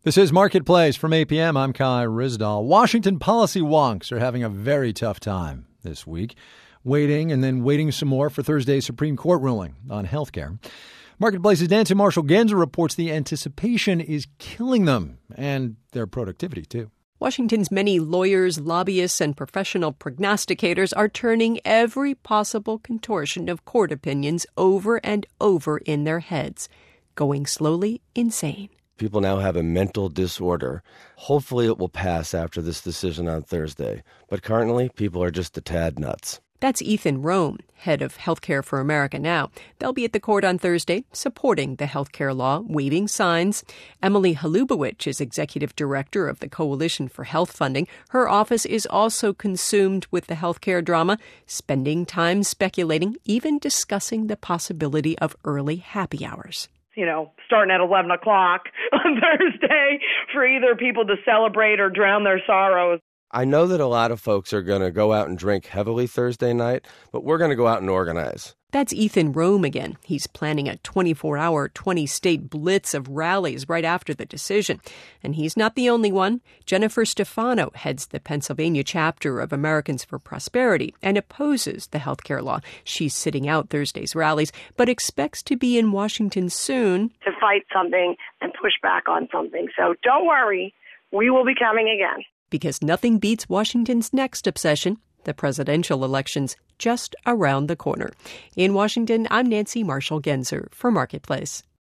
This is Marketplace from 8 p.m. I'm Kai Ryssdal. Washington policy wonks are having a very tough time this week, waiting and then waiting some more for Thursday's Supreme Court ruling on health care. Marketplace's Nancy Marshall-Genzer reports the anticipation is killing them and their productivity, too. Washington's many lawyers, lobbyists, and professional prognosticators are turning every possible contortion of court opinions over and over in their heads, going slowly insane. People now have a mental disorder. Hopefully it will pass after this decision on Thursday. But currently, people are just a tad nuts. That's Ethan Rome, head of Healthcare for America Now. They'll be at the court on Thursday supporting the healthcare law, waving signs. Emily Halubowicz is executive director of the Coalition for Health Funding. Her office is also consumed with the healthcare drama, spending time speculating, even discussing the possibility of early happy hours. Starting at 11 o'clock on Thursday for either people to celebrate or drown their sorrows. I know that a lot of folks are going to go out and drink heavily Thursday night, but we're going to go out and organize. That's Ethan Rome again. He's planning a 24-hour, 20-state blitz of rallies right after the decision. And he's not the only one. Jennifer Stefano heads the Pennsylvania chapter of Americans for Prosperity and opposes the healthcare law. She's sitting out Thursday's rallies, but expects to be in Washington soon to fight something and push back on something. So don't worry, we will be coming again. Because nothing beats Washington's next obsession, the presidential elections just around the corner. In Washington, I'm Nancy Marshall-Genzer for Marketplace.